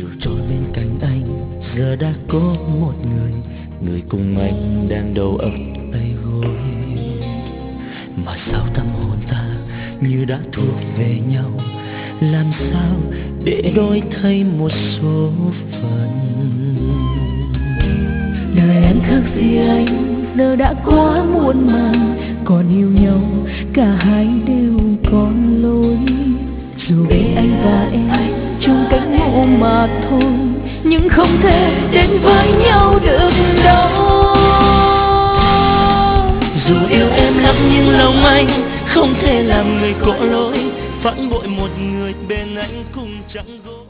cho bên cạnh anh giờ đã có một người, người cùng anh đang đầu ấp tay gối. Mà sao tâm hồn ta như đã thuộc về nhau, làm sao để đổi thay một số phận. Đời em khác gì anh giờ đã quá muộn màng, còn yêu nhau cả hai đều có lỗi. Dù bên anh và em chung cánh ngộ mà thôi, nhưng không thể đến với nhau được đâu. Dù yêu em lắm nhưng lòng anh không thể làm người có lỗi, phản bội một người bên anh cùng chẳng gối.